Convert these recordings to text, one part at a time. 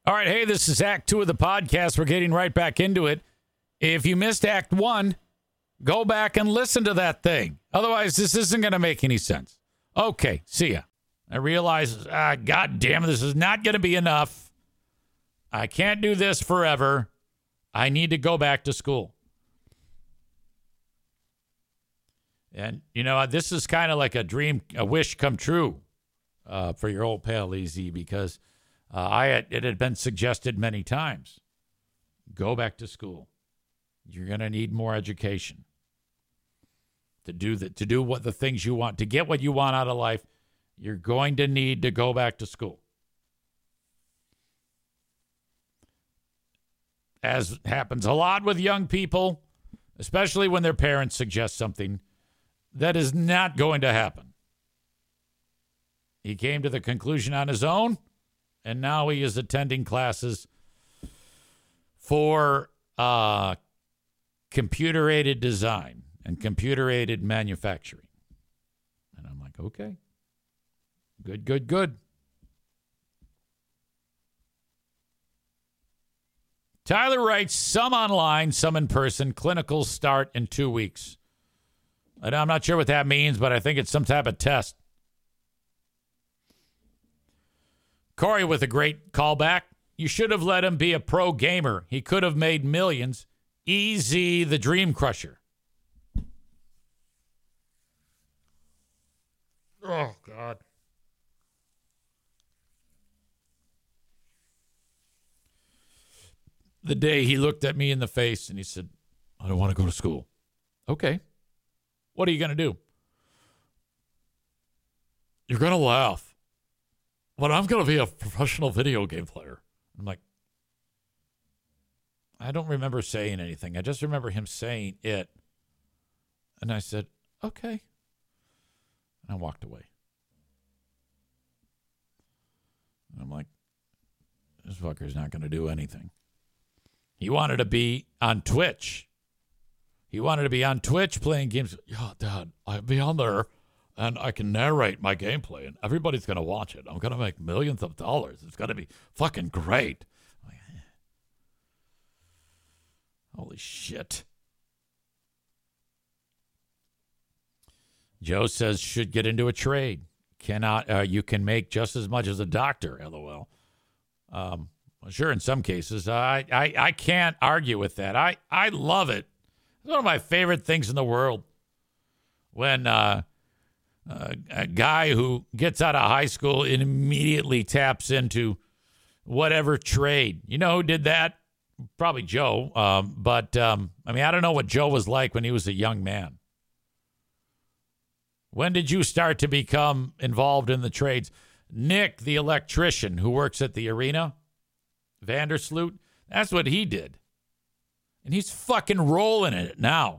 All right, hey, this is Act 2 of the podcast. We're getting right back into it. If you missed Act 1, go back and listen to that thing. Otherwise, this isn't going to make any sense. Okay, see ya. I realize, God damn it, this is not going to be enough. I can't do this forever. I need to go back to school. And, you know, this is kind of like a wish come true for your old pal Easy, because it had been suggested many times. Go back to school. You're going to need more education to do what the things you want, to get what you want out of life. You're going to need to go back to school. As happens a lot with young people, especially when their parents suggest something that is not going to happen. He came to the conclusion on his own, and now he is attending classes for computer-aided design and computer-aided manufacturing. And I'm like, okay. Good. Tyler writes, some online, some in person. Clinicals start in 2 weeks. I'm not sure what that means, but I think it's some type of test. Corey with a great callback. You should have let him be a pro gamer. He could have made millions. Easy, the dream crusher. Oh, God. The day he looked at me in the face and he said, I don't want to go to school. Okay. What are you going to do? You're going to laugh. But I'm going to be a professional video game player. I'm like, I don't remember saying anything. I just remember him saying it. And I said, okay. And I walked away. And I'm like, this fucker's not going to do anything. He wanted to be on Twitch. He wanted to be on Twitch playing games. Yeah, Dad, I'll be on there and I can narrate my gameplay and everybody's going to watch it. I'm going to make millions of dollars. It's going to be fucking great. Like, holy shit. Joe says, should get into a trade. You can make just as much as a doctor, LOL. Sure, in some cases. I can't argue with that. I love it. It's one of my favorite things in the world when a guy who gets out of high school and immediately taps into whatever trade. You know who did that? Probably Joe. But I don't know what Joe was like when he was a young man. When did you start to become involved in the trades? Nick, the electrician who works at the arena, Vandersloot, that's what he did. And he's fucking rolling in it now.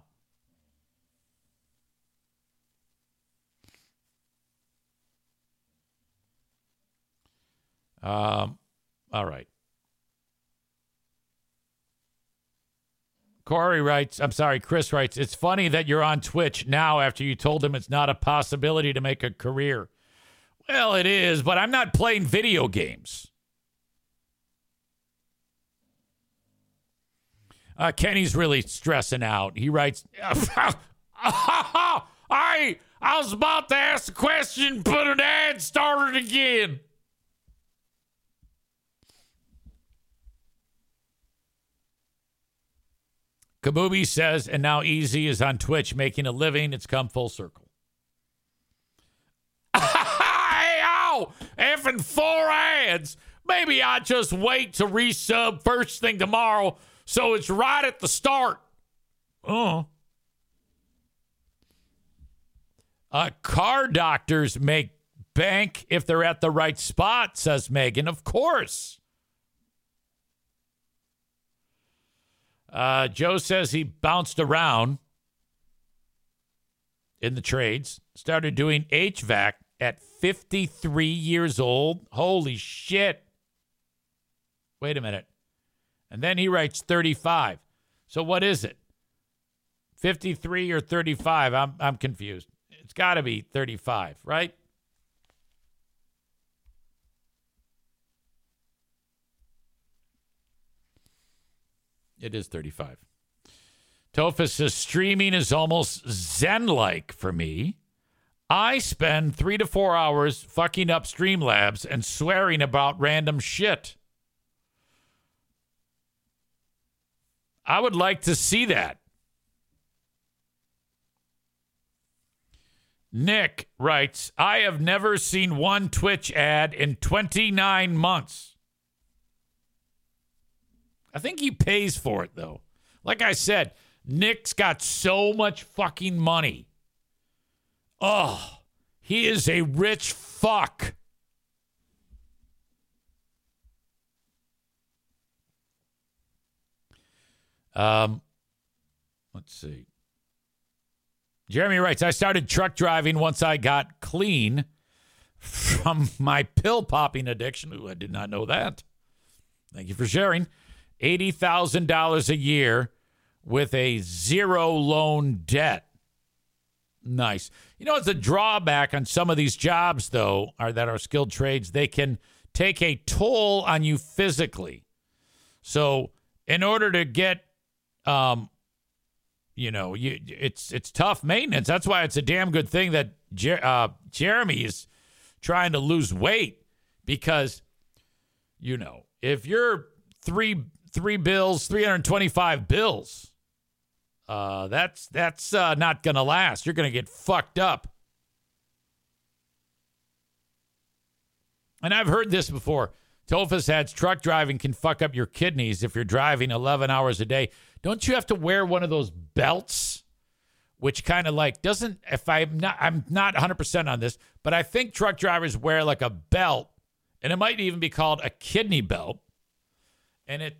All right. Chris writes, it's funny that you're on Twitch now after you told him it's not a possibility to make a career. Well, it is, but I'm not playing video games. Kenny's really stressing out. He writes, I was about to ask a question, but an ad started again. Kabubi says, and now Easy is on Twitch making a living. It's come full circle. Hey, ow! Effing 4 ads. Maybe I just wait to resub first thing tomorrow so it's right at the start. Car doctors make bank if they're at the right spot, says Megan. Of course. Joe says he bounced around in the trades, started doing HVAC at 53 years old. Holy shit. Wait a minute. And then he writes 35. So what is it? 53 or 35? I'm confused. It's got to be 35, right? It is 35. Tophus says, streaming is almost zen-like for me. I spend 3 to 4 hours fucking up Streamlabs and swearing about random shit. I would like to see that. Nick writes, I have never seen one Twitch ad in 29 months. I think he pays for it, though. Like I said, Nick's got so much fucking money. Oh, he is a rich fuck. Let's see. Jeremy writes, I started truck driving once I got clean from my pill popping addiction. Ooh, I did not know that. Thank you for sharing. $80,000 a year with a zero loan debt. Nice. You know, it's a drawback on some of these jobs, though, that are skilled trades. They can take a toll on you physically. So in order to get, it's tough maintenance. That's why it's a damn good thing that Jeremy is trying to lose weight because, if you're three bills, 325 bills, that's not going to last. You're going to get fucked up. And I've heard this before. Tophus adds truck driving can fuck up your kidneys if you're driving 11 hours a day. Don't you have to wear one of those belts, which kind of like doesn't, I'm not 100% on this, but I think truck drivers wear like a belt, and it might even be called a kidney belt. And it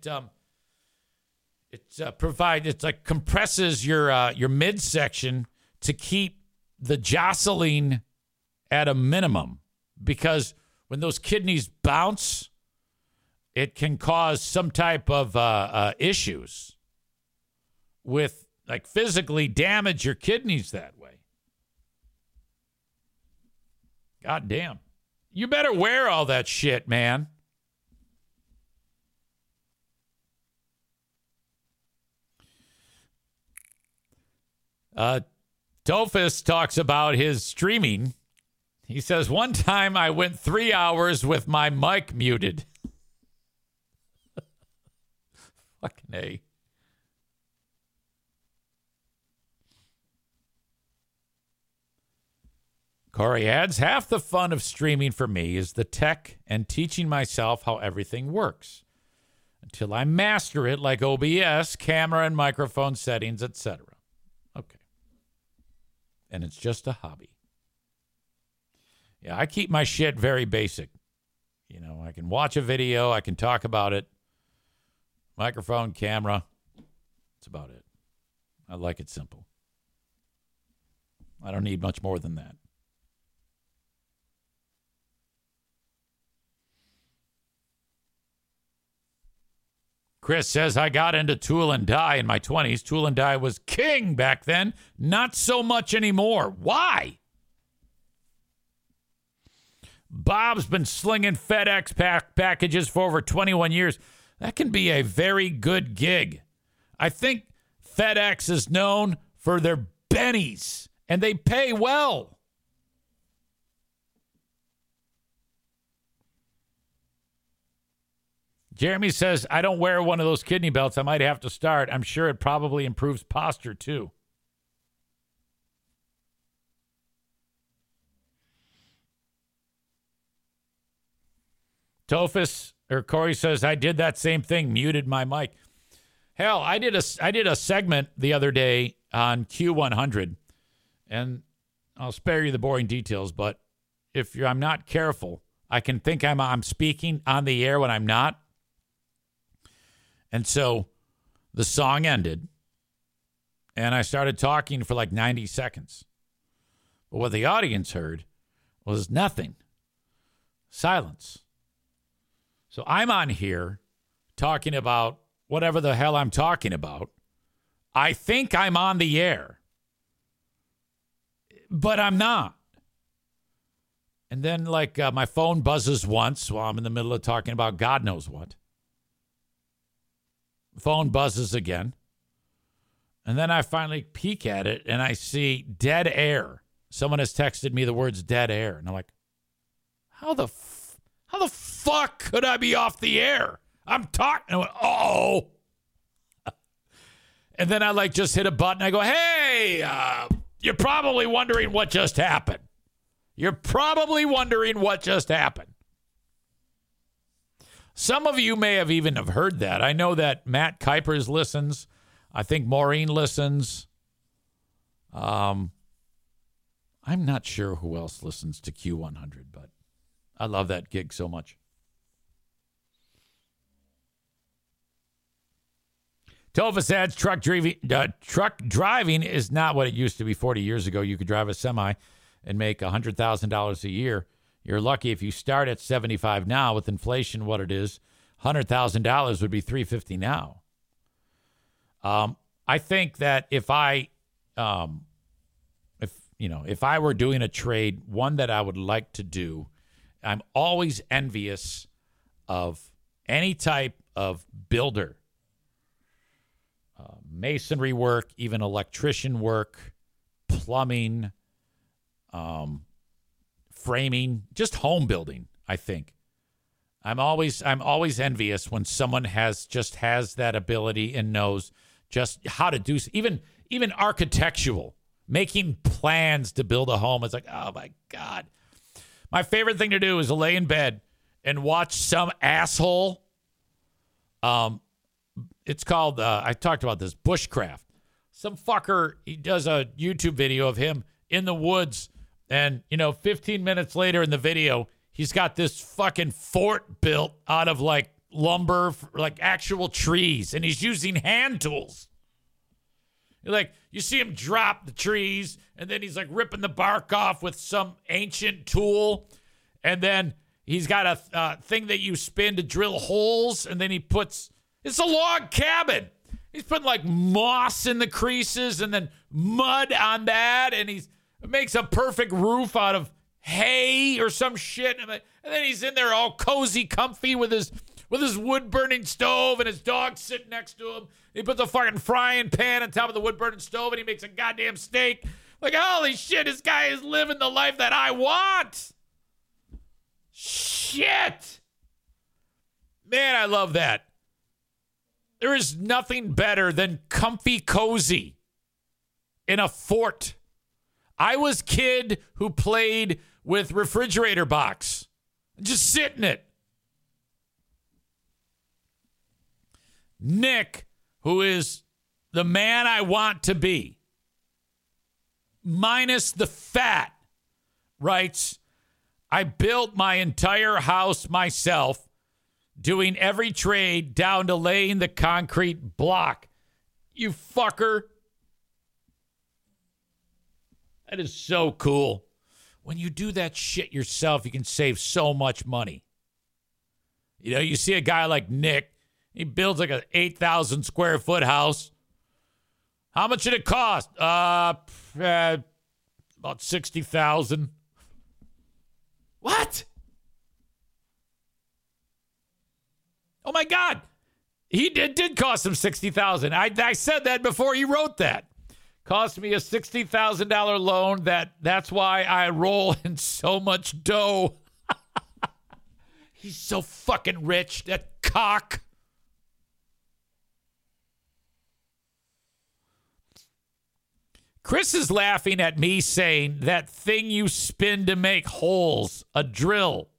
compresses your midsection to keep the jostling at a minimum, because when those kidneys bounce, it can cause some type of issues with, like, physically damage your kidneys that way. God damn. You better wear all that shit, man. Tophus talks about his streaming. He says, one time I went 3 hours with my mic muted. Fucking A. Corey adds, half the fun of streaming for me is the tech and teaching myself how everything works until I master it, like OBS, camera and microphone settings, etc. Okay. And it's just a hobby. Yeah, I keep my shit very basic. I can watch a video, I can talk about it. Microphone, camera. That's about it. I like it simple. I don't need much more than that. Chris says, I got into Tool and Die in my 20s. Tool and Die was king back then. Not so much anymore. Why? Bob's been slinging FedEx packages for over 21 years. That can be a very good gig. I think FedEx is known for their bennies, and they pay well. Jeremy says, I don't wear one of those kidney belts. I might have to start. I'm sure it probably improves posture, too. Corey says, I did that same thing, muted my mic. Hell, I did a segment the other day on Q100, and I'll spare you the boring details, but if I'm not careful, I can think I'm speaking on the air when I'm not. And so the song ended, and I started talking for like 90 seconds. But what the audience heard was nothing. Silence. So I'm on here talking about whatever the hell I'm talking about. I think I'm on the air, but I'm not. And then, my phone buzzes once while I'm in the middle of talking about God knows what. phone buzzes again. And then I finally peek at it and I see dead air. Someone has texted me the words dead air. And I'm like, how the fuck could I be off the air? I'm talking. I went, oh. And then I just hit a button. I go, hey, you're probably wondering what just happened. You're probably wondering what just happened. Some of you may have even have heard that. I know that Matt Kuipers listens. I think Maureen listens. I'm not sure who else listens to Q100, but I love that gig so much. Tova adds, truck driving is not what it used to be 40 years ago. You could drive a semi and make $100,000 a year. You're lucky if you start at 75 now. With inflation, what it is, $100,000 would be $350 now. I think that if I were doing a trade, one that I would like to do, I'm always envious of any type of builder, masonry work, even electrician work, plumbing, framing, just home building. I think I'm always envious when someone has that ability and knows just how to do even architectural, making plans to build a home. It's like, oh my God. My favorite thing to do is to lay in bed and watch some asshole. It's called, I talked about this, bushcraft. Some fucker, he does a YouTube video of him in the woods. And, 15 minutes later in the video, he's got this fucking fort built out of lumber, actual trees. And he's using hand tools. You see him drop the trees, and then he's ripping the bark off with some ancient tool. And then he's got a thing that you spin to drill holes. And then it's a log cabin. He's putting moss in the creases and then mud on that. And it makes a perfect roof out of hay or some shit. And then he's in there all cozy, comfy with his wood-burning stove and his dog sitting next to him. He puts a fucking frying pan on top of the wood-burning stove and he makes a goddamn steak. Holy shit, this guy is living the life that I want. Shit. Man, I love that. There is nothing better than comfy cozy in a fort. I was kid who played with refrigerator box. Just sit in it. Nick, who is the man I want to be, minus the fat, writes, I built my entire house myself, doing every trade down to laying the concrete block. You fucker. That is so cool. When you do that shit yourself, you can save so much money. You see a guy like Nick, he builds an 8,000 square foot house. How much did it cost? About 60,000. What? Oh my God. It did cost him 60,000. I said that before he wrote that. Cost me a $60,000 loan. That's why I roll in so much dough. He's so fucking rich, that cock. Chris is laughing at me saying that thing you spin to make holes, a drill.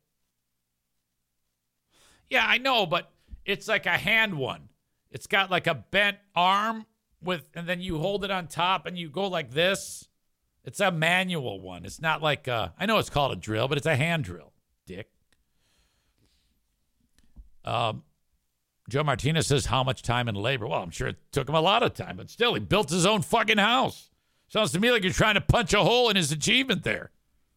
Yeah, I know, but it's like a hand one. It's got a bent arm and then you hold it on top and you go like this. It's a manual one. It's not I know it's called a drill, but it's a hand drill, dick. Joe Martinez says, how much time and labor? Well, I'm sure it took him a lot of time, but still, he built his own fucking house. Sounds to me like you're trying to punch a hole in his achievement there.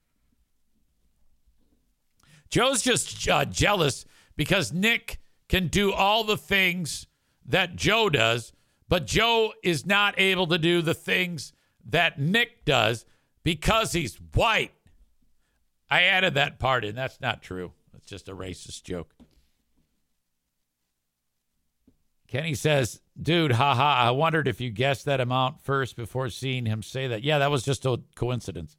Joe's just jealous because Nick can do all the things that Joe does, but Joe is not able to do the things that Nick does because he's white. I added that part in. That's not true. That's just a racist joke. Kenny says, dude, haha, I wondered if you guessed that amount first before seeing him say that. Yeah, that was just a coincidence.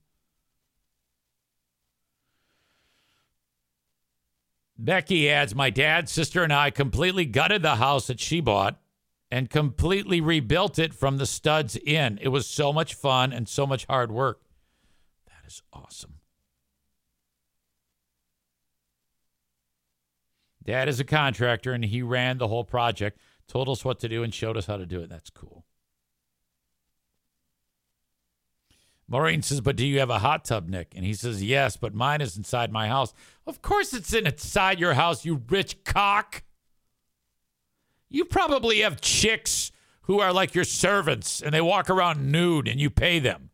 Becky adds, my dad, sister, and I completely gutted the house that she bought and completely rebuilt it from the studs in. It was so much fun and so much hard work. That is awesome. Dad is a contractor, and he ran the whole project, told us what to do, and showed us how to do it. That's cool. Maureen says, but do you have a hot tub, Nick? And he says, yes, but mine is inside my house. Of course it's inside your house, you rich cock. You probably have chicks who are like your servants, and they walk around nude, and you pay them.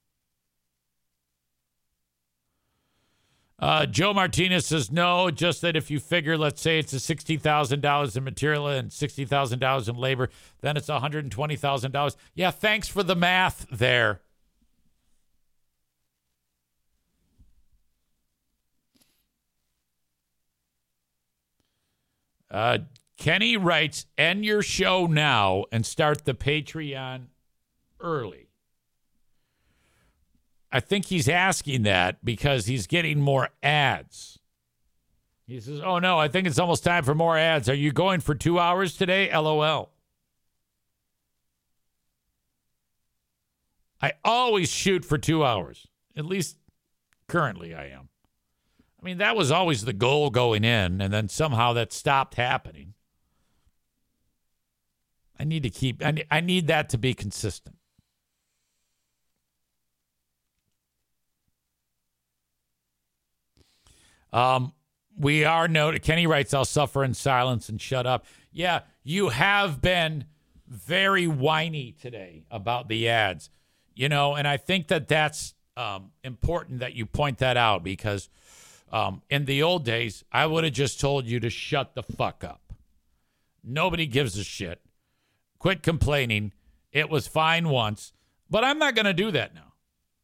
Joe Martinez says, no, just that if you figure, let's say it's a $60,000 in material and $60,000 in labor, then it's $120,000. Yeah, thanks for the math there. Kenny writes, end your show now and start the Patreon early. I think he's asking that because he's getting more ads. He says, oh, no, I think it's almost time for more ads. Are you going for 2 hours today? LOL. I always shoot for 2 hours. At least currently I am. I mean, that was always the goal going in, and then somehow that stopped happening. I need that to be consistent. We are noted. Kenny writes, I'll suffer in silence and shut up. Yeah, you have been very whiny today about the ads, and I think that's important that you point that out because in the old days, I would have just told you to shut the fuck up. Nobody gives a shit. Quit complaining. It was fine once, but I'm not going to do that now.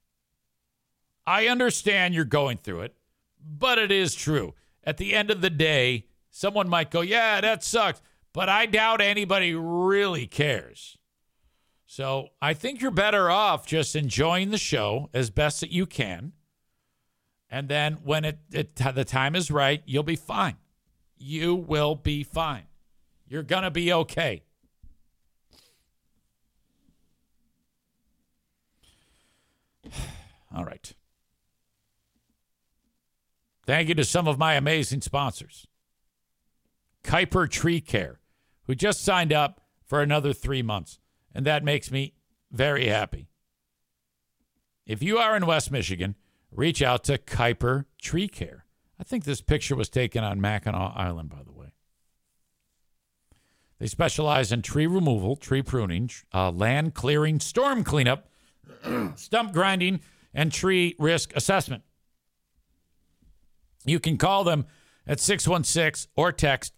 I understand you're going through it, but it is true. At the end of the day, someone might go, yeah, that sucks, but I doubt anybody really cares. So I think you're better off just enjoying the show as best that you can. And then when the time is right, you'll be fine. You will be fine. You're going to be okay. All right. Thank you to some of my amazing sponsors. Kuiper Tree Care, who just signed up for another 3 months. And that makes me very happy. If you are in West Michigan, reach out to Kuiper Tree Care. I think this picture was taken on Mackinac Island, by the way. They specialize in tree removal, tree pruning, land clearing, storm cleanup, stump grinding, and tree risk assessment. You can call them at 616 or text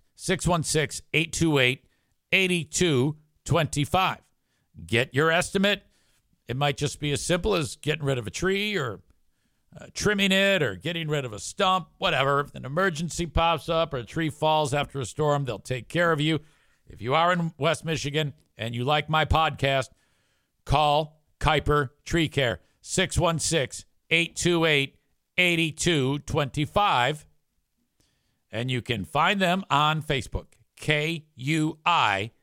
616-828-8225. Get your estimate. It might just be as simple as getting rid of a tree or trimming it or getting rid of a stump, whatever. If an emergency pops up or a tree falls after a storm, they'll take care of you. If you are in West Michigan and you like my podcast, call Kuiper Tree Care, 616-828-8225. And you can find them on Facebook, Kuiper,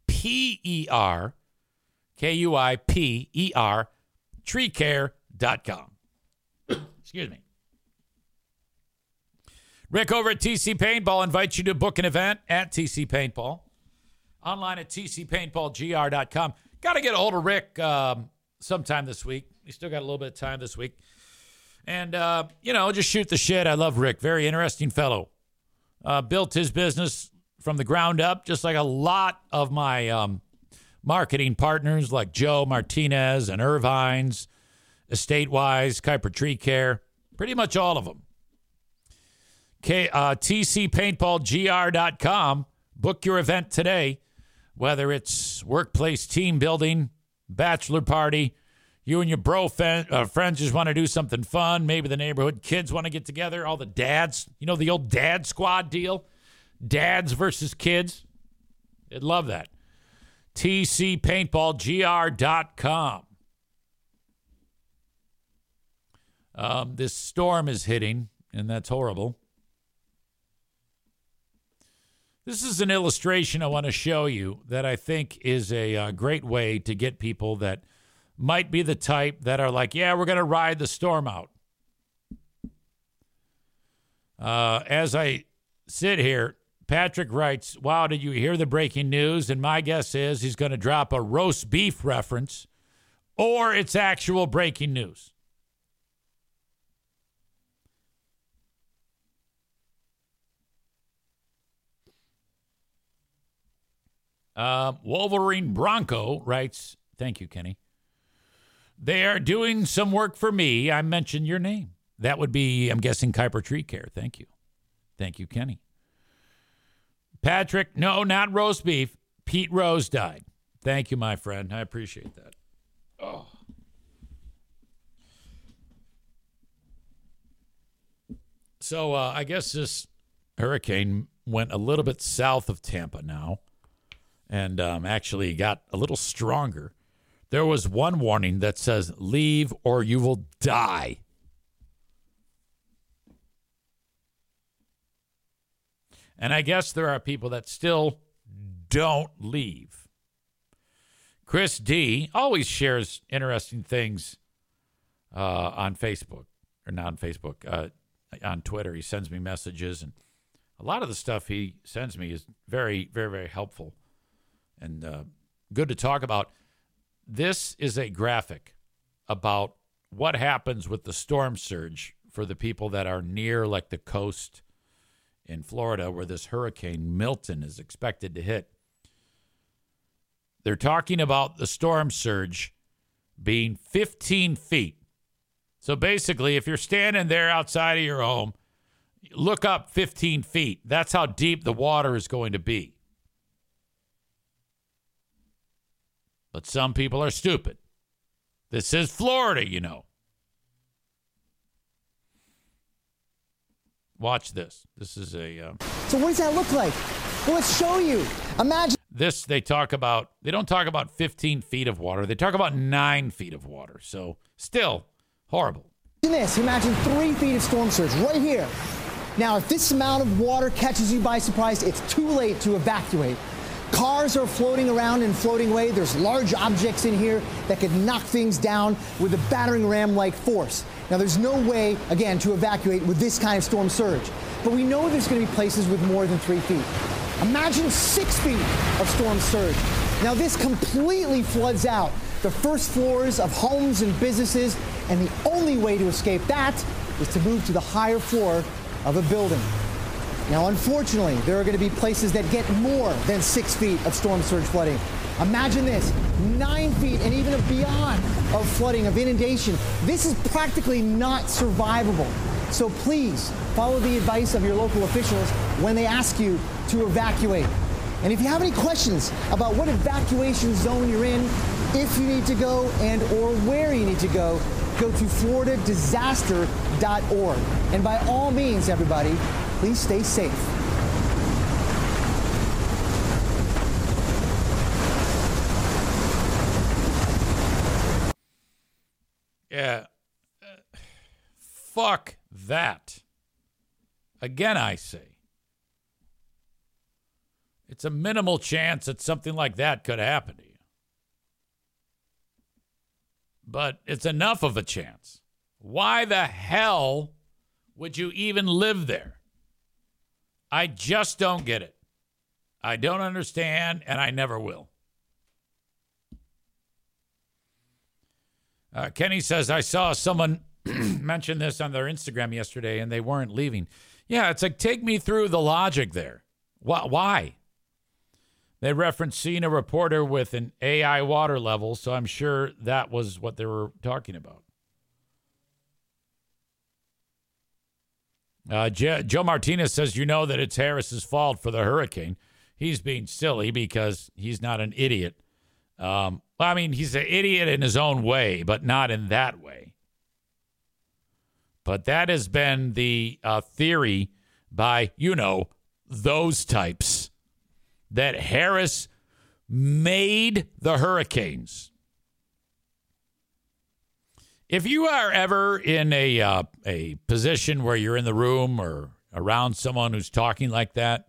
Kuiper, treecare.com. Excuse me. Rick over at TC Paintball invites you to book an event at TC Paintball. Online at tcpaintballgr.com. Got to get a hold of Rick sometime this week. We still got a little bit of time this week. And, just shoot the shit. I love Rick. Very interesting fellow. Built his business from the ground up, just like a lot of my marketing partners like Joe Martinez and Irvine's, Estate-Wise, Kuiper Tree Care, pretty much all of them. tcpaintballgr.com. Book your event today, whether it's workplace team building, bachelor party, you and your friends just want to do something fun. Maybe the neighborhood kids want to get together. All the dads, the old dad squad deal. Dads versus kids. I'd love that. tcpaintballgr.com. This storm is hitting, and that's horrible. This is an illustration I want to show you that I think is a great way to get people that might be the type that are like, yeah, we're going to ride the storm out. As I sit here, Patrick writes, wow, did you hear the breaking news? And my guess is he's going to drop a roast beef reference or it's actual breaking news. Wolverine Bronco writes, thank you, Kenny. They are doing some work for me. I mentioned your name. That would be, I'm guessing, Kuiper Tree Care. Thank you. Thank you, Kenny. Patrick, no, not roast beef. Pete Rose died. Thank you, my friend. I appreciate that. Oh. So I guess this hurricane went a little bit south of Tampa now and actually got a little stronger. There was one warning that says, leave or you will die. And I guess there are people that still don't leave. Chris D. always shares interesting things on Facebook, or not on Facebook, on Twitter. He sends me messages, and a lot of the stuff he sends me is very, very, very helpful and good to talk about. This is a graphic about what happens with the storm surge for the people that are near, like, the coast in Florida where this Hurricane Milton is expected to hit. They're talking about the storm surge being 15 feet. So basically, if you're standing there outside of your home, look up 15 feet. That's how deep the water is going to be. But some people are stupid. This is Florida, you know. Watch this. This is a... So what does that look like? Well, let's show you. Imagine... This, they don't talk about 15 feet of water. They talk about 9 feet of water. So still horrible. Imagine 3 feet of storm surge right here. Now, if this amount of water catches you by surprise, it's too late to evacuate. Cars are floating around and floating away. There's large objects in here that could knock things down with a battering ram-like force. Now, there's no way, again, to evacuate with this kind of storm surge. But we know there's going to be places with more than 3 feet. Imagine 6 feet of storm surge. Now, this completely floods out the first floors of homes and businesses, and the only way to escape that is to move to the higher floor of a building. Now, unfortunately, there are going to be places that get more than 6 feet of storm surge flooding. Imagine this, 9 feet and even beyond of flooding, of inundation. This is practically not survivable. So please follow the advice of your local officials when they ask you to evacuate. And if you have any questions about what evacuation zone you're in, if you need to go and or where you need to go to floridadisaster.org. And by all means, everybody, please stay safe. Yeah. Fuck that. Again, I say. It's a minimal chance that something like that could happen to you. But it's enough of a chance. Why the hell would you even live there? I just don't get it. I don't understand, and I never will. Kenny says, I saw someone mention this on their Instagram yesterday, and they weren't leaving. Yeah, it's like, take me through the logic there. Why? They referenced seeing a reporter with an AI water level, so I'm sure that was what they were talking about. Joe Martinez says, you know that it's Harris's fault for the hurricane. He's being silly because he's not an idiot. I mean, he's an idiot in his own way, but not in that way. But that has been the theory by, those types, that Harris made the hurricanes. If you are ever in a position where you're in the room or around someone who's talking like that,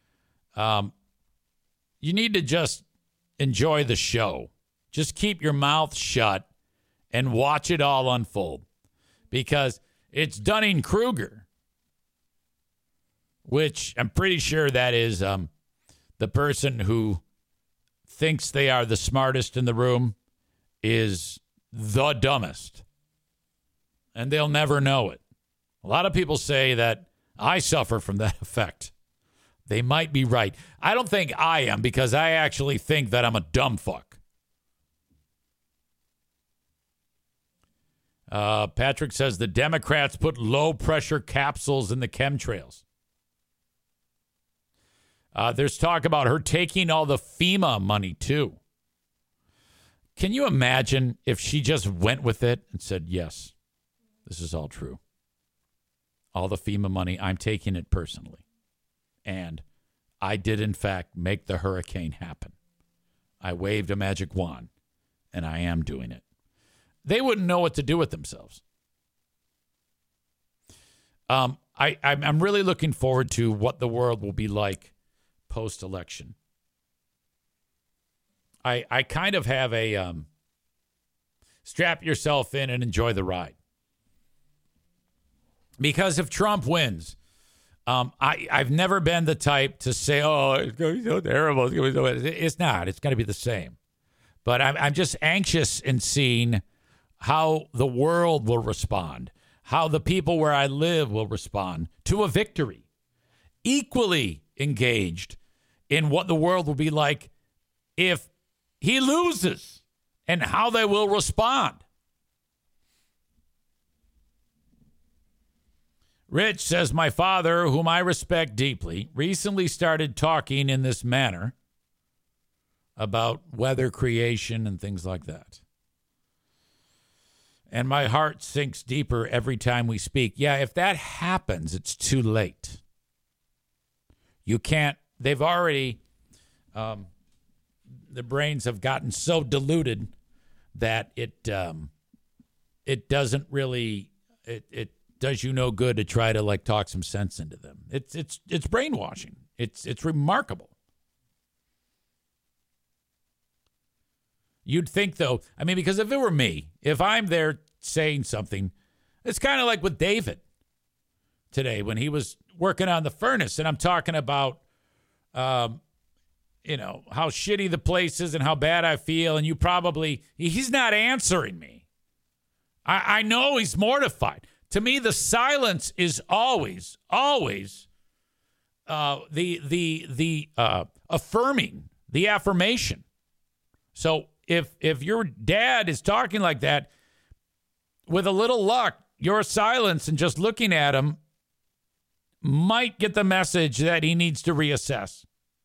you need to just enjoy the show. Just keep your mouth shut and watch it all unfold, because it's Dunning-Kruger, which I'm pretty sure that is the person who thinks they are the smartest in the room is the dumbest, and they'll never know it. A lot of people say that I suffer from that effect. They might be right. I don't think I am, because I actually think that I'm a dumb fuck. Patrick says the Democrats put low-pressure capsules in the chemtrails. There's talk about her taking all the FEMA money, too. Can you imagine if she just went with it and said, yes, this is all true. All the FEMA money, I'm taking it personally. And I did, in fact, make the hurricane happen. I waved a magic wand, and I am doing it. They wouldn't know what to do with themselves. I'm really looking forward to what the world will be like post-election. I kind of have a strap yourself in and enjoy the ride. Because if Trump wins, I've never been the type to say, oh, it's going to be so terrible. It's going to be so... It's not. It's going to be the same. But I'm just anxious in seeing how the world will respond, how the people where I live will respond to a victory. Equally engaged in what the world will be like if he loses and how they will respond. Rich says, my father, whom I respect deeply, recently started talking in this manner about weather creation and things like that. And my heart sinks deeper every time we speak. Yeah, if that happens, it's too late. You can't, they've already, the brains have gotten so diluted that it doesn't really, it does you no good to try to like talk some sense into them. It's brainwashing. It's remarkable. You'd think, though, I mean, because if it were me, if I'm there saying something, it's kind of like with David today when he was working on the furnace, and I'm talking about, how shitty the place is and how bad I feel, and he's not answering me. I know he's mortified. To me, the silence is always the affirming, the affirmation. So if your dad is talking like that, with a little luck, your silence and just looking at him might get the message that he needs to reassess.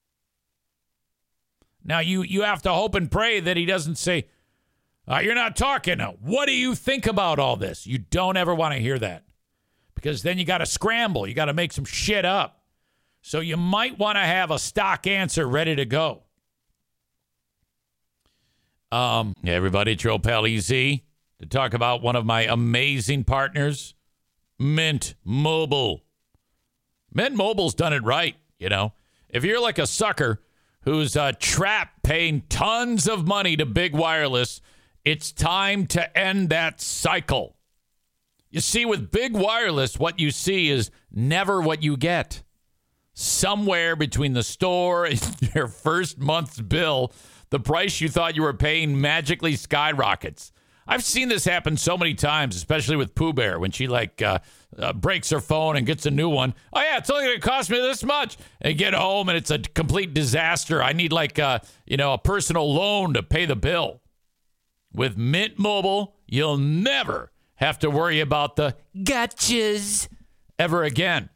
Now, you have to hope and pray that he doesn't say, you're not talking now. What do you think about all this? You don't ever want to hear that, because then you got to scramble. You got to make some shit up. So you might want to have a stock answer ready to go. Everybody, Joe Pal EZ, to talk about one of my amazing partners, Mint Mobile. Mint Mobile's done it right, If you're like a sucker who's trapped paying tons of money to big wireless, it's time to end that cycle. You see, with big wireless, what you see is never what you get. Somewhere between the store and your first month's bill, the price you thought you were paying magically skyrockets. I've seen this happen so many times, especially with Pooh Bear, when she breaks her phone and gets a new one. Oh, yeah, it's only going to cost me this much. And get home, and it's a complete disaster. I need a personal loan to pay the bill. With Mint Mobile, you'll never have to worry about the gotchas ever again.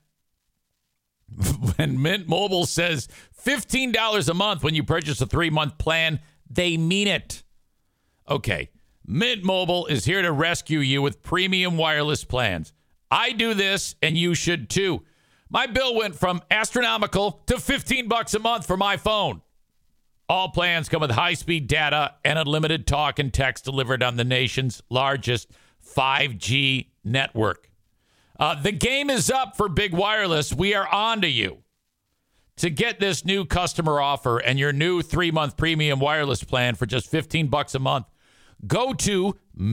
When Mint Mobile says $15 a month when you purchase a 3-month plan, they mean it. Okay, Mint Mobile is here to rescue you with premium wireless plans. I do this, and you should too. My bill went from astronomical to $15 a month for my phone. All plans come with high-speed data and unlimited talk and text delivered on the nation's largest 5G network. The game is up for Big Wireless. We are on to you. To get this new customer offer and your new 3-month premium wireless plan for just $15 a month, go to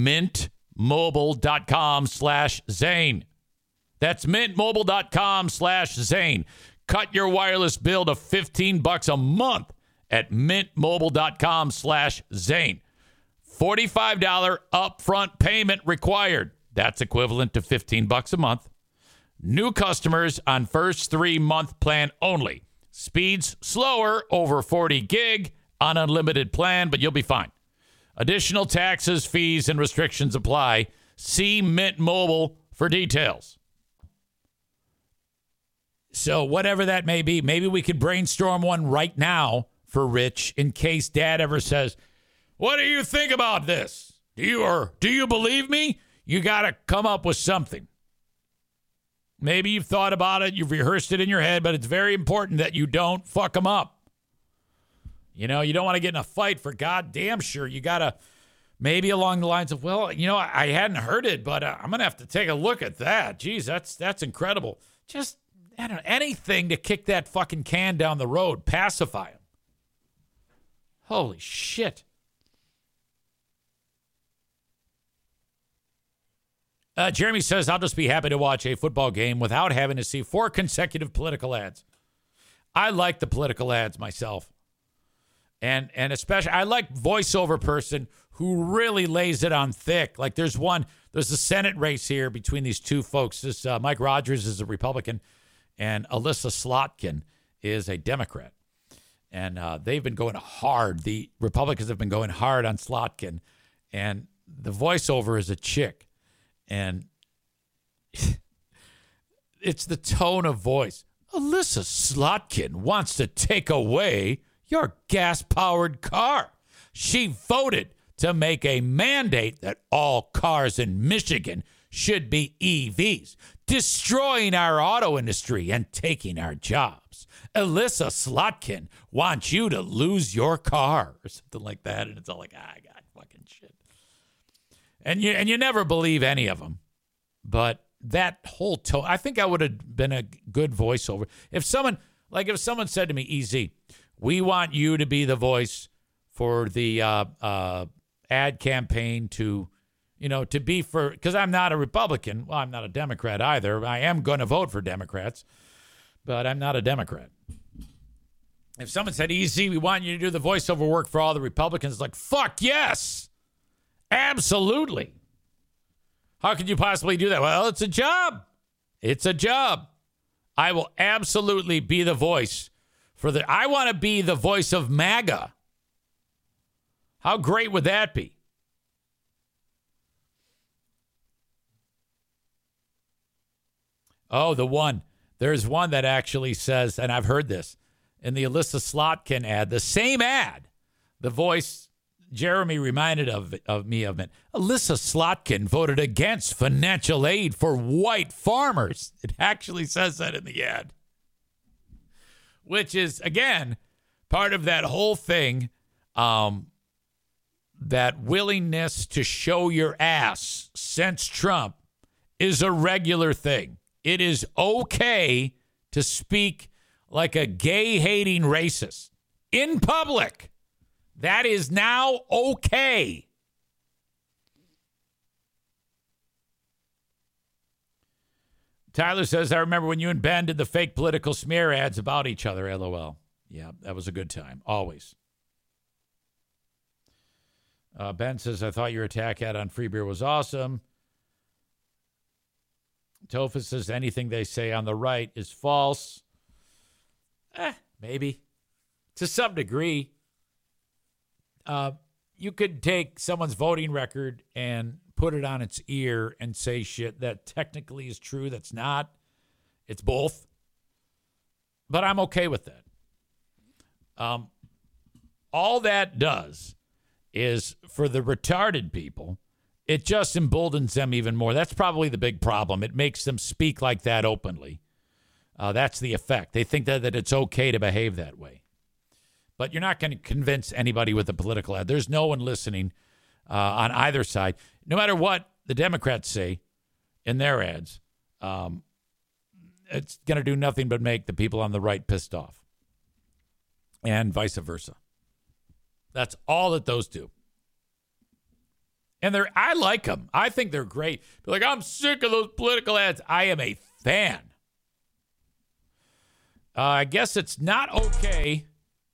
mintmobile.com/Zane. That's mintmobile.com/Zane. Cut your wireless bill to $15 a month at mintmobile.com/Zane. $45 upfront payment required. That's equivalent to $15 a month. New customers on first 3-month plan only. Speeds slower, over 40 gig on unlimited plan, but you'll be fine. Additional taxes, fees, and restrictions apply. See Mint Mobile for details. So whatever that may be, maybe we could brainstorm one right now for Rich in case Dad ever says, what do you think about this? Do you believe me? You got to come up with something. Maybe you've thought about it, you've rehearsed it in your head, but it's very important that you don't fuck them up. You know, you don't want to get in a fight for goddamn sure. You got to maybe along the lines of, well, you know, I hadn't heard it, but I'm going to have to take a look at that. Geez, that's incredible. Just, I don't know, anything to kick that fucking can down the road, pacify him. Holy shit. Jeremy says, I'll just be happy to watch a football game without having to see 4 consecutive political ads. I like the political ads myself. And especially, I like voiceover person who really lays it on thick. Like there's a Senate race here between these two folks. This Mike Rogers is a Republican and Alyssa Slotkin is a Democrat. And they've been going hard. The Republicans have been going hard on Slotkin. And the voiceover is a chick. And it's the tone of voice. Alyssa Slotkin wants to take away your gas-powered car. She voted to make a mandate that all cars in Michigan should be EVs, destroying our auto industry and taking our jobs. Alyssa Slotkin wants you to lose your car or something like that. And it's all like, I got fucking shit. And you never believe any of them. But that whole tone, I think I would have been a good voiceover. If someone said to me, EZ, we want you to be the voice for the ad campaign to be for, because I'm not a Republican. Well, I'm not a Democrat either. I am going to vote for Democrats, but I'm not a Democrat. If someone said, EZ, we want you to do the voiceover work for all the Republicans, like, fuck yes. Absolutely. How could you possibly do that? Well, it's a job. It's a job. I will absolutely be the voice I want to be the voice of MAGA. How great would that be? Oh, there's one that actually says, and I've heard this, in the Alyssa Slotkin ad, the same ad, the voice Jeremy reminded me of it. Alyssa Slotkin voted against financial aid for white farmers. It actually says that in the ad. Which is, again, part of that whole thing, that willingness to show your ass since Trump is a regular thing. It is okay to speak like a gay-hating racist in public. That is now okay. Tyler says, I remember when you and Ben did the fake political smear ads about each other, LOL. Yeah, that was a good time. Always. Ben says, I thought your attack ad on free beer was awesome. Tofa says, anything they say on the right is false. Maybe. To some degree. You could take someone's voting record and put it on its ear and say shit that technically is true that's not. It's both. But I'm okay with that. All that does is, for the retarded people, it just emboldens them even more. That's probably the big problem. It makes them speak like that openly. That's the effect. They think that it's okay to behave that way. But you're not going to convince anybody with a political ad. There's no one listening on either side. No matter what the Democrats say in their ads, it's going to do nothing but make the people on the right pissed off. And vice versa. That's all that those do. And I like them. I think they're great. They're like, I'm sick of those political ads. I am a fan. I guess it's not okay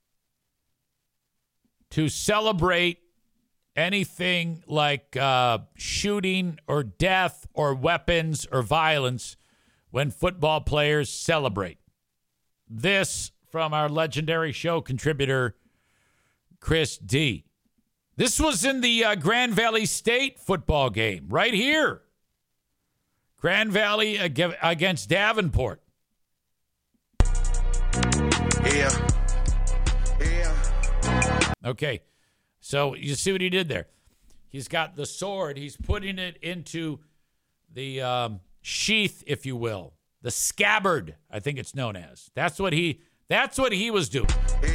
to celebrate anything like shooting or death or weapons or violence when football players celebrate. This from our legendary show contributor, Chris D. This was in the Grand Valley State football game right here. Grand Valley against Davenport. Yeah. Okay, so you see what he did there. He's got the sword. He's putting it into the sheath, if you will. The scabbard, I think it's known as. That's what he was doing.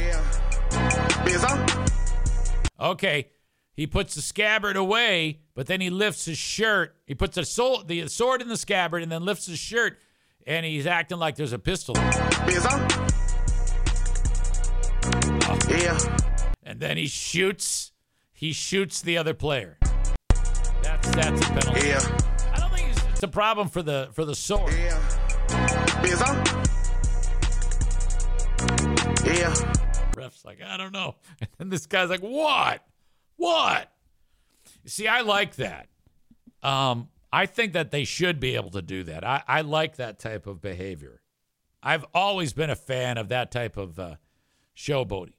Okay, he puts the scabbard away, but then he lifts his shirt. He puts the sword in the scabbard and then lifts his shirt, and he's acting like there's a pistol. And then he shoots the other player. That's a penalty. I don't think it's a problem for the sword. Ref's like, I don't know. And this guy's like, what? You see, I like that. I think that they should be able to do that. I like that type of behavior. I've always been a fan of that type of showboating.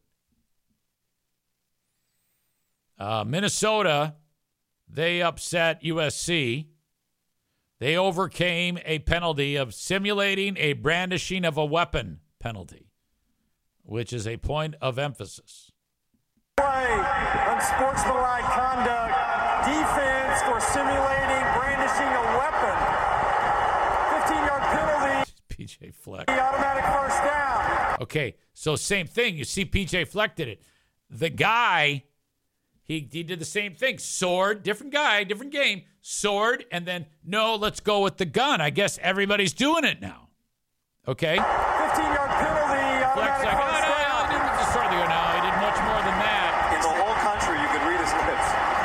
Minnesota, they upset USC. They overcame a penalty of simulating a brandishing of a weapon penalty, which is a point of emphasis. Play, unsportsmanlike conduct, defense for simulating brandishing a weapon. 15-yard penalty. PJ Fleck. Automatic first down. Okay, so same thing. You see PJ Fleck did it. The guy, he did the same thing. Sword, different guy, different game. Sword, and then, no, let's go with the gun. I guess everybody's doing it now. Okay? 15-yard penalty. Fleck's like, no, I didn't with the sword. They go, no, he did much more than that. In the whole country, you could read his lips.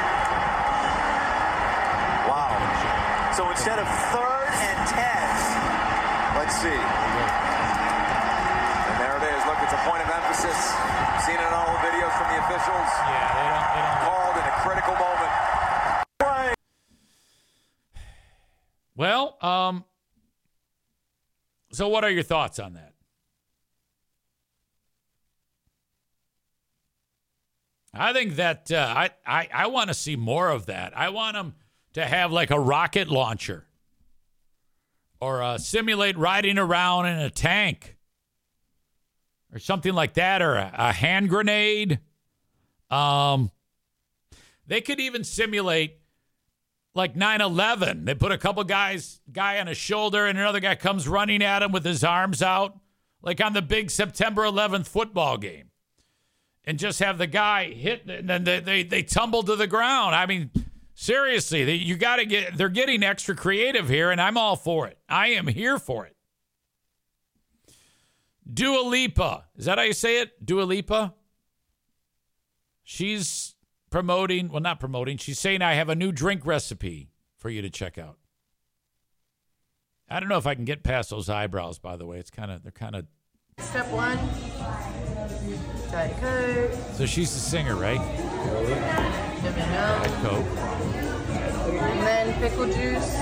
Wow. So instead of 3rd and 10, let's see. And there it is. Look, it's a point of emphasis. Seen it in all the videos from the officials. Yeah, they don't. Called in a critical moment. Well, so what are your thoughts on that? I think that I want to see more of that. I want them to have like a rocket launcher or simulate riding around in a tank or something like that, or a hand grenade. They could even simulate like 9/11. They put a couple guy on his shoulder and another guy comes running at him with his arms out, like on the big September 11th football game. And just have the guy hit, and then they tumble to the ground. I mean, seriously, they're getting extra creative here, and I'm all for it. I am here for it. Dua Lipa, is that how you say it? Dua Lipa? She's she's saying I have a new drink recipe for you to check out. I don't know if I can get past those eyebrows, by the way. They're kind of. Step 1, Diet Coke. So she's the singer, right? Diet Coke. And then pickle juice.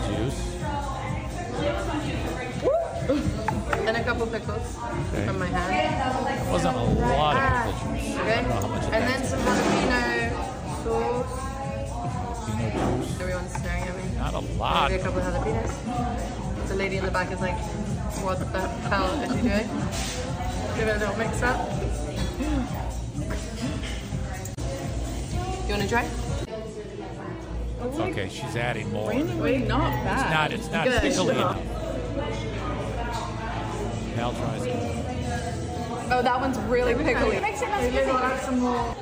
And a couple pickles from my hand. That wasn't a lot of pickle juice. Okay. And then some jalapeno sauce. Jalapeno juice. Everyone's staring at me. Not a lot. Maybe a couple of jalapenos. The lady in the back is like, what the hell is she doing? Give it a little mix up. You want to try? Okay, she's adding more. Really not bad. It's not Good. pickly enough. Hal tries it. Oh, that one's really pickly. Makes it less busy. Add some more.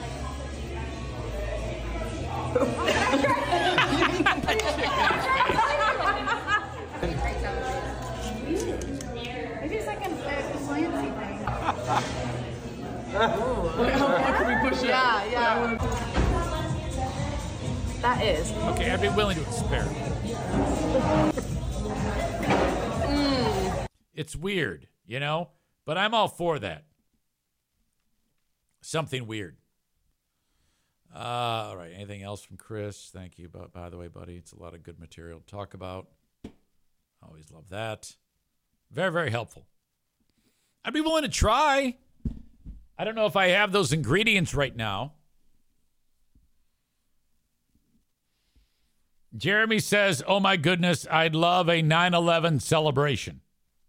Maybe it's like a fancy thing. How can we push it? Yeah. That is. Okay, I'd be willing to experiment. It's weird, you know? But I'm all for that. Something weird. All right, anything else from Chris? Thank you, by the way, buddy. It's a lot of good material to talk about. Always love that. Very, very helpful. I'd be willing to try. I don't know if I have those ingredients right now. Jeremy says, oh my goodness, I'd love a 9/11 celebration.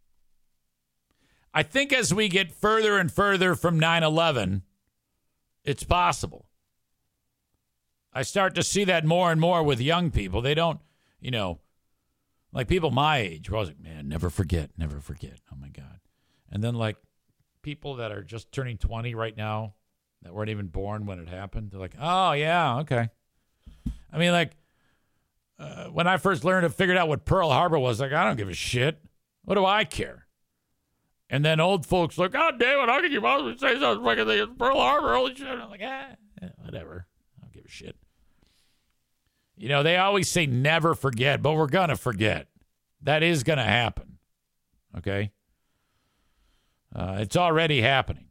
I think as we get further and further from 9/11, it's possible. I start to see that more and more with young people. They don't, you know, like people my age, we're always like, man, never forget, never forget. Oh my God. And then like people that are just turning 20 right now that weren't even born when it happened, they're like, oh yeah, okay. I mean, like, when I first learned to figure out what Pearl Harbor was, like, I don't give a shit. What do I care? And then old folks like, God damn it, how can you possibly say something like it's Pearl Harbor? Holy shit. I'm like, whatever. I don't give a shit. You know, they always say never forget, but we're going to forget. That is going to happen. Okay? It's already happening.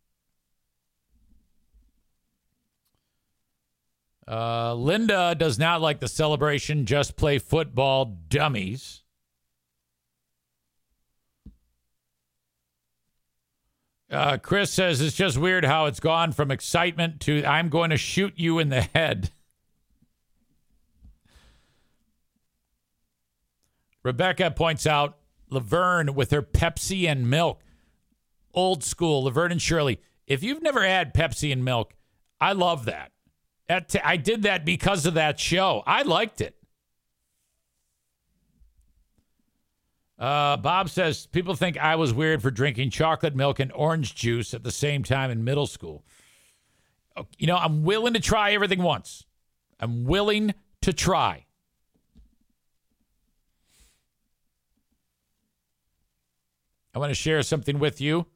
Linda does not like the celebration. Just play football, dummies. Chris says it's just weird how it's gone from excitement to I'm going to shoot you in the head. Rebecca points out Laverne with her Pepsi and milk. Old school, Laverne and Shirley. If you've never had Pepsi and milk, I love that. I did that because of that show. I liked it. Bob says, people think I was weird for drinking chocolate milk and orange juice at the same time in middle school. You know, I'm willing to try everything once. I'm willing to try. I want to share something with you.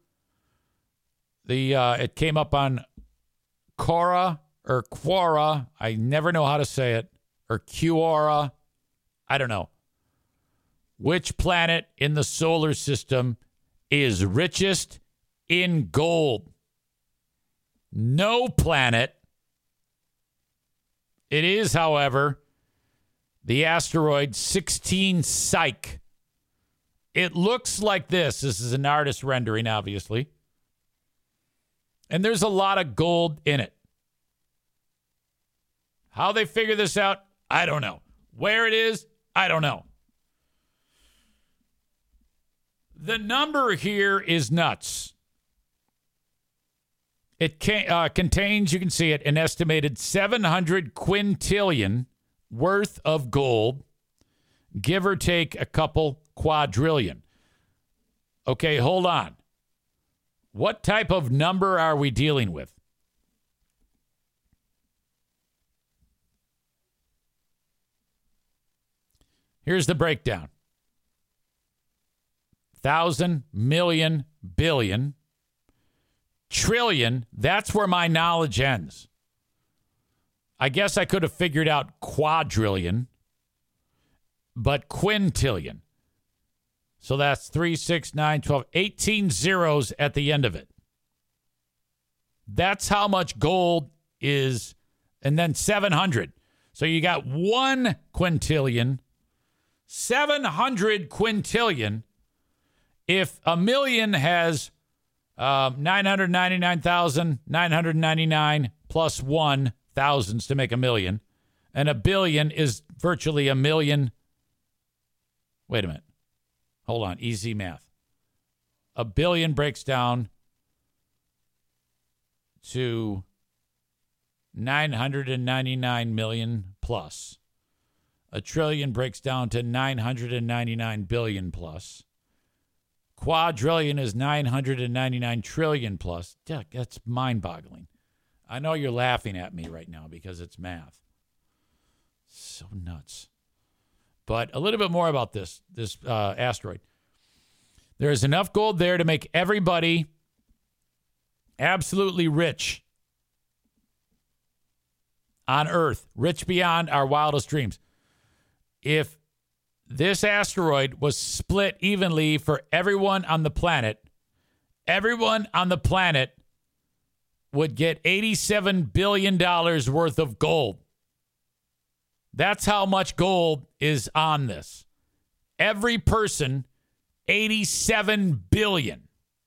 It came up on Quora or Quora. I never know how to say it. Or Quora. I don't know. Which planet in the solar system is richest in gold? No planet. It is, however, the asteroid 16 Psyche. It looks like this. This is an artist rendering, obviously. And there's a lot of gold in it. How they figure this out, I don't know. Where it is, I don't know. The number here is nuts. It contains, you can see it, an estimated 700 quintillion worth of gold, give or take a couple quadrillion. Okay, hold on. What type of number are we dealing with? Here's the breakdown. 1,000, million, billion, trillion. That's where my knowledge ends. I guess I could have figured out quadrillion, but quintillion. So that's 3, 6, 9, 12, 18 zeros at the end of it. That's how much gold is, and then 700. So you got 1 quintillion, 700 quintillion. If a million has 999,999 plus 1 thousands to make a million, and a billion is virtually a million. Wait a minute. Hold on. Easy math. A billion breaks down to 999 million plus. A trillion breaks down to 999 billion plus. Quadrillion is 999 trillion plus. Yeah, that's mind-boggling. I know you're laughing at me right now because it's math. So nuts. But a little bit more about this asteroid. There is enough gold there to make everybody absolutely rich on Earth, rich beyond our wildest dreams. If this asteroid was split evenly for everyone on the planet would get $87 billion worth of gold. That's how much gold is on this. Every person, $87 billion.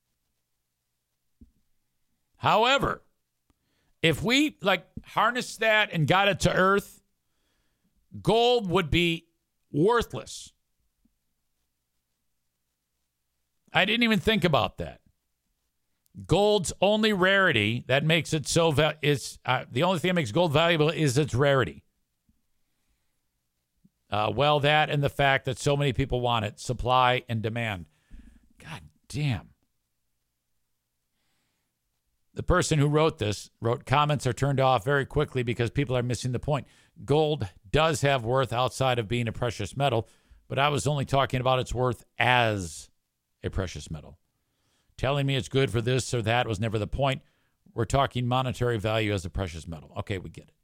However, if we harnessed that and got it to Earth, gold would be worthless. I didn't even think about that. Gold's only rarity that makes it so the only thing that makes gold valuable is its rarity. That and the fact that so many people want it, supply and demand. God damn. The person who wrote this wrote comments are turned off very quickly because people are missing the point. Gold does have worth outside of being a precious metal, but I was only talking about its worth as a precious metal. Telling me it's good for this or that was never the point. We're talking monetary value as a precious metal. Okay, we get it.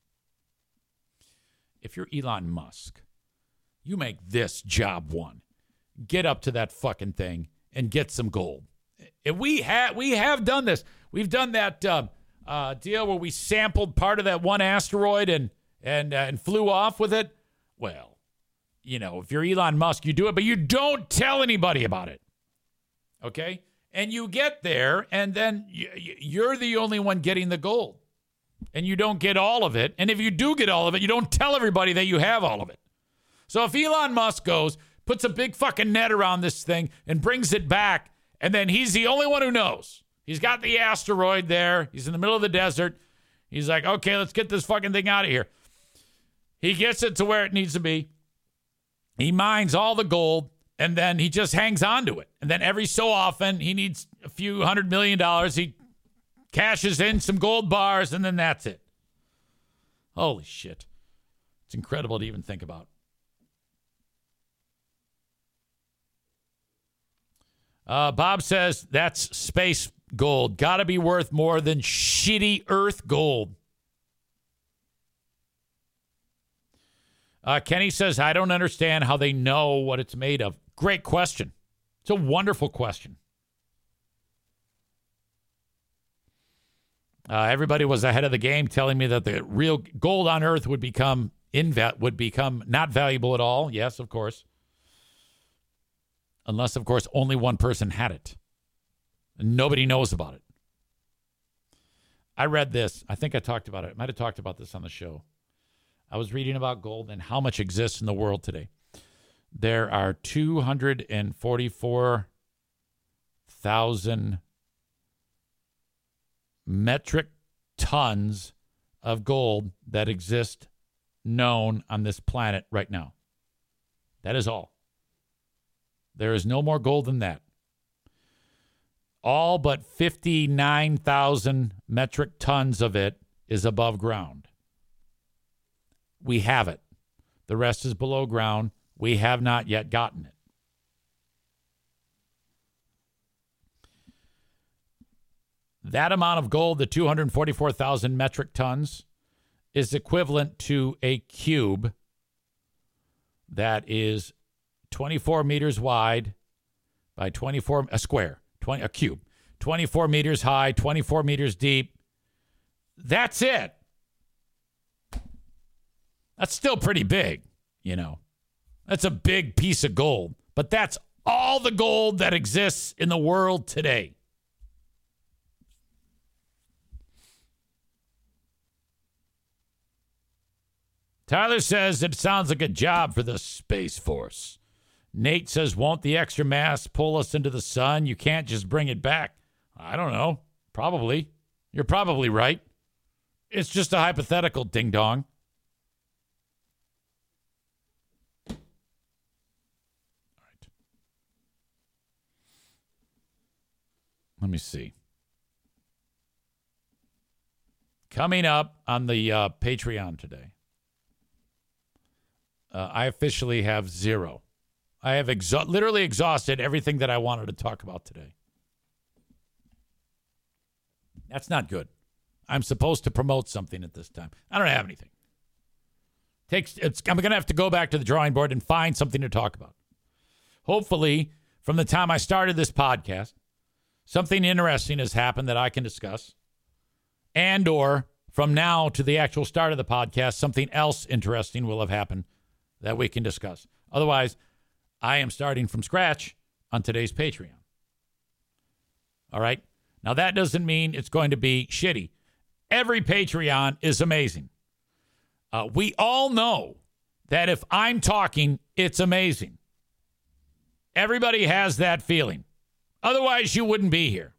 If you're Elon Musk, you make this job one. Get up to that fucking thing and get some gold. We have done this. We've done that deal where we sampled part of that one asteroid and flew off with it. Well, if you're Elon Musk, you do it, but you don't tell anybody about it. Okay? And you get there, and then you're the only one getting the gold. And you don't get all of it. And if you do get all of it, you don't tell everybody that you have all of it. So if Elon Musk goes, puts a big fucking net around this thing and brings it back, and then he's the only one who knows. He's got the asteroid there. He's in the middle of the desert. He's like, okay, let's get this fucking thing out of here. He gets it to where it needs to be. He mines all the gold, and then he just hangs on to it. And then every so often, he needs a few $100 million. He cashes in some gold bars, and then that's it. Holy shit. It's incredible to even think about. Bob says that's space gold. Got to be worth more than shitty Earth gold. Kenny says, I don't understand how they know what it's made of. Great question. It's a wonderful question. Everybody was ahead of the game telling me that the real gold on Earth would become not valuable at all. Yes, of course. Unless, of course, only one person had it. And nobody knows about it. I read this. I think I talked about it. I might have talked about this on the show. I was reading about gold and how much exists in the world today. There are 244,000 metric tons of gold that exist known on this planet right now. That is all. There is no more gold than that. All but 59,000 metric tons of it is above ground. We have it. The rest is below ground. We have not yet gotten it. That amount of gold, the 244,000 metric tons, is equivalent to a cube that is 24 meters wide by a cube, 24 meters high, 24 meters deep. That's it. That's still pretty big, That's a big piece of gold, but that's all the gold that exists in the world today. Tyler says it sounds like a job for the Space Force. Nate says, won't the extra mass pull us into the sun? You can't just bring it back. I don't know. Probably. You're probably right. It's just a hypothetical, ding-dong. All right. Let me see. Coming up on the Patreon today, I officially have 0. I have literally exhausted everything that I wanted to talk about today. That's not good. I'm supposed to promote something at this time. I don't have anything. I'm going to have to go back to the drawing board and find something to talk about. Hopefully, from the time I started this podcast, something interesting has happened that I can discuss. And or from now to the actual start of the podcast, something else interesting will have happened that we can discuss. Otherwise, I am starting from scratch on today's Patreon. All right? Now, that doesn't mean it's going to be shitty. Every Patreon is amazing. We all know that if I'm talking, it's amazing. Everybody has that feeling. Otherwise, you wouldn't be here.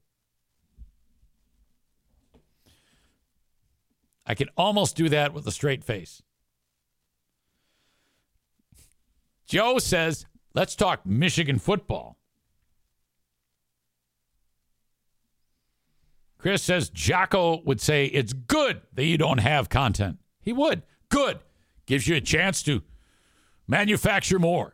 I can almost do that with a straight face. Joe says, let's talk Michigan football. Chris says, Jocko would say it's good that you don't have content. He would. Good. Gives you a chance to manufacture more.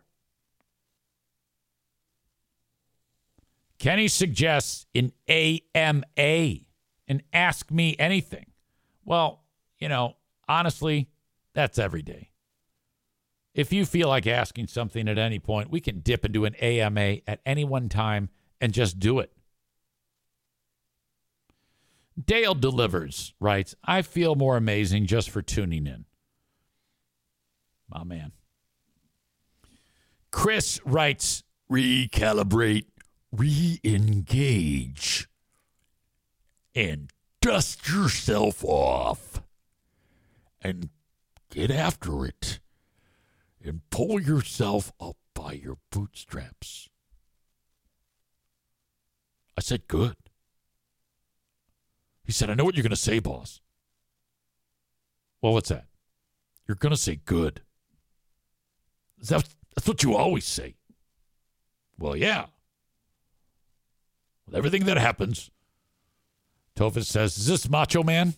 Kenny suggests an AMA, an Ask Me Anything. Well, honestly, that's every day. If you feel like asking something at any point, we can dip into an AMA at any one time and just do it. Dale Delivers writes, I feel more amazing just for tuning in. My man. Chris writes, recalibrate, re-engage, and dust yourself off and get after it and pull yourself up by your bootstraps. I said, good. He said, I know what you're going to say, boss. Well, what's that? You're going to say good. That's what you always say. Well, yeah. With everything that happens, Topher says, is this Macho Man?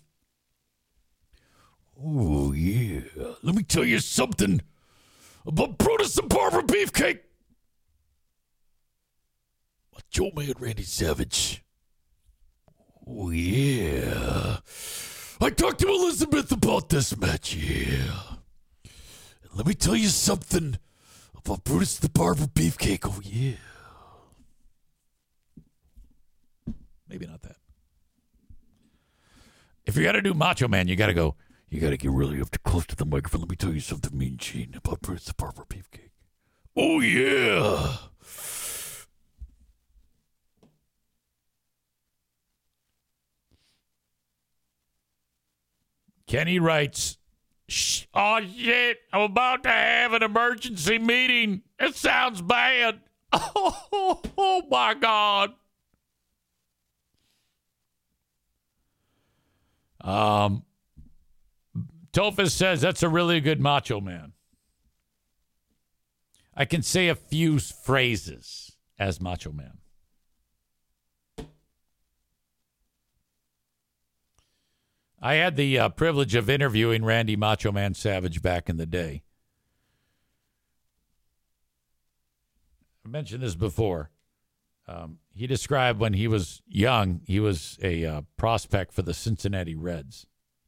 Oh, yeah. Let me tell you something about Brutus the Barber Beefcake. Macho Man Randy Savage. Oh, yeah. I talked to Elizabeth about this match, yeah. And let me tell you something about Brutus the Barber Beefcake. Oh, yeah. Maybe not that. If you're going to do Macho Man, you got to get really up close to the microphone. Let me tell you something mean, Gene, about Brutus the Barber Beefcake. Oh, yeah. Kenny writes, oh, shit, I'm about to have an emergency meeting. It sounds bad. Oh my God. Tofus says that's a really good Macho Man. I can say a few phrases as Macho Man. I had the privilege of interviewing Randy Macho Man Savage back in the day. I mentioned this before. He described when he was young, he was a prospect for the Cincinnati Reds.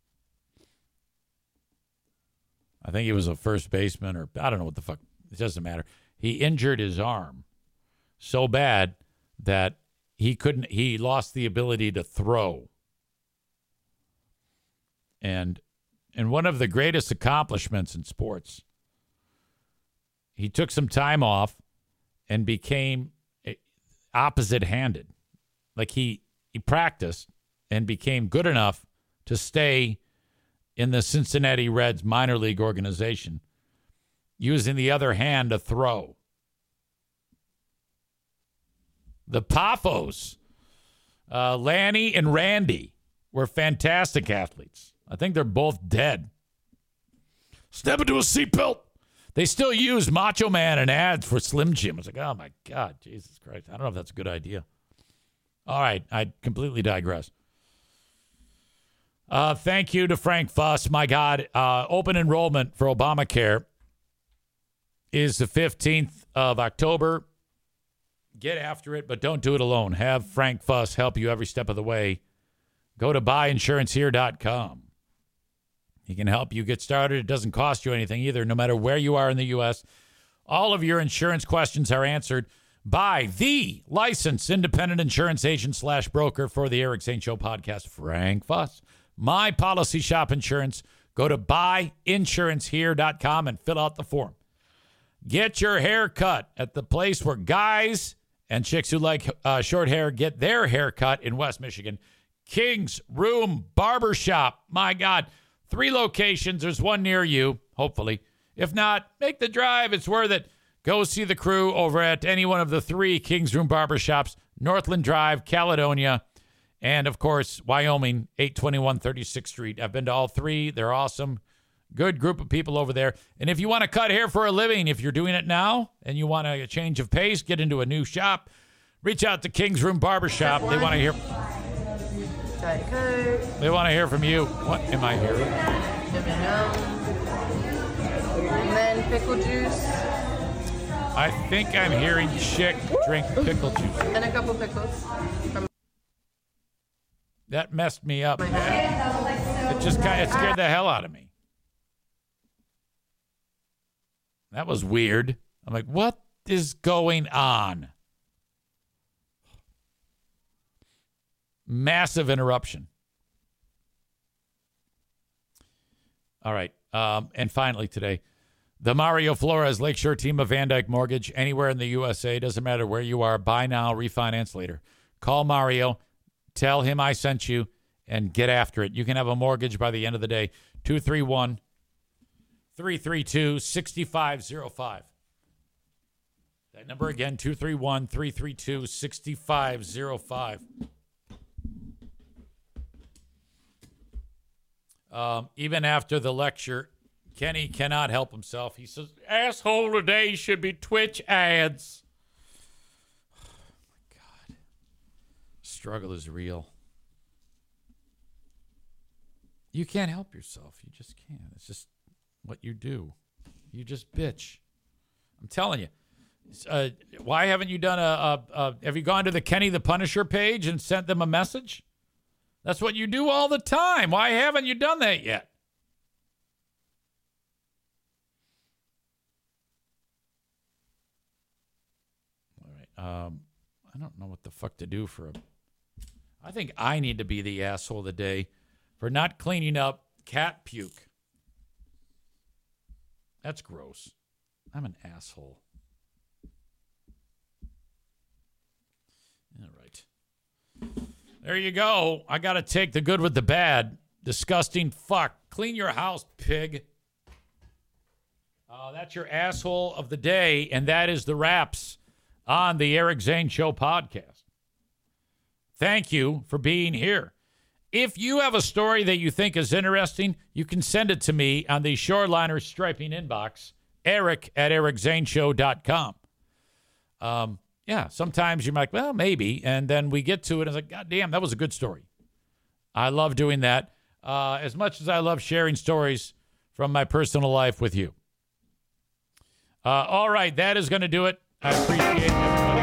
I think he was a first baseman, or I don't know what the fuck. It doesn't matter. He injured his arm so bad that he lost the ability to throw. And one of the greatest accomplishments in sports, he took some time off and became opposite-handed. Like he practiced and became good enough to stay in the Cincinnati Reds minor league organization, using the other hand to throw. The Paphos, Lanny and Randy, were fantastic athletes. I think they're both dead. Step into a seatbelt. They still use Macho Man in ads for Slim Jim. It's like, oh, my God, Jesus Christ. I don't know if that's a good idea. All right, I completely digress. Thank you to Frank Fuss. My God, open enrollment for Obamacare is the 15th of October. Get after it, but don't do it alone. Have Frank Fuss help you every step of the way. Go to buyinsurancehere.com. He can help you get started. It doesn't cost you anything either, no matter where you are in the U.S. All of your insurance questions are answered by the licensed independent insurance agent / broker for the Eric Zane Show podcast, Frank Fuss. My Policy Shop Insurance. Go to buyinsurancehere.com and fill out the form. Get your hair cut at the place where guys and chicks who like short hair get their hair cut in West Michigan. King's Room Barbershop. My God, 3 locations. There's one near you, hopefully. If not, make the drive. It's worth it. Go see the crew over at any one of the 3 King's Room Barbershops, Northland Drive, Caledonia, and, of course, Wyoming, 821 36th Street. I've been to all 3. They're awesome. Good group of people over there. And if you want to cut hair for a living, if you're doing it now and you want a change of pace, get into a new shop, reach out to King's Room Barbershop. They want to hear... Diet Coke. They want to hear from you. What am I hearing? And then pickle juice. I think I'm hearing chick drink pickle juice. And a couple pickles. That messed me up. My head. It just kind of scared the hell out of me. That was weird. I'm like, what is going on? Massive interruption. All right. And finally today, the Mario Flores Lakeshore team of Van Dyke Mortgage, anywhere in the USA, doesn't matter where you are, buy now, refinance later. Call Mario, tell him I sent you, and get after it. You can have a mortgage by the end of the day. 231-332-6505. That number again, 231-332-6505. Even after the lecture, Kenny cannot help himself. He says, asshole today should be Twitch ads. Oh, my God. Struggle is real. You can't help yourself. You just can't. It's just what you do. You just bitch. I'm telling you. Why haven't you done have you gone to the Kenny the Punisher page and sent them a message? That's what you do all the time. Why haven't you done that yet? All right. I don't know what the fuck to do I think I need to be the asshole of the day for not cleaning up cat puke. That's gross. I'm an asshole. All right. There you go. I got to take the good with the bad. Disgusting fuck. Clean your house, pig. That's your asshole of the day, and that is the wraps on the Eric Zane Show podcast. Thank you for being here. If you have a story that you think is interesting, you can send it to me on the Shoreliner Striping inbox, eric@ericzane.com. Yeah, sometimes you're like, well, maybe. And then we get to it and it's like, God damn, that was a good story. I love doing that as much as I love sharing stories from my personal life with you. All right, that is going to do it. I appreciate everybody.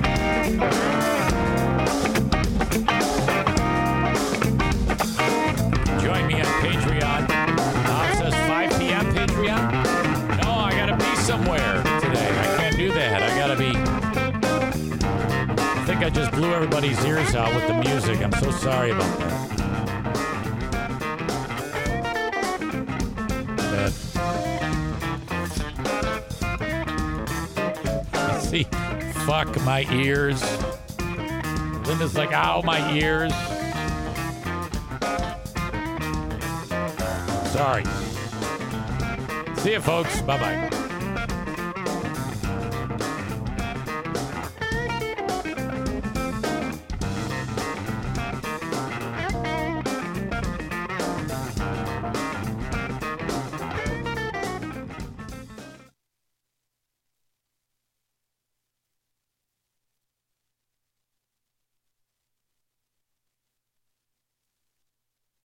Join me on Patreon. It says 5 p.m. Patreon. No, I got to be somewhere today. I can't do that. I got to be... I think I just blew everybody's ears out with the music. I'm so sorry about that. See, fuck my ears. Linda's like, ow, my ears. Sorry. See you, folks. Bye-bye.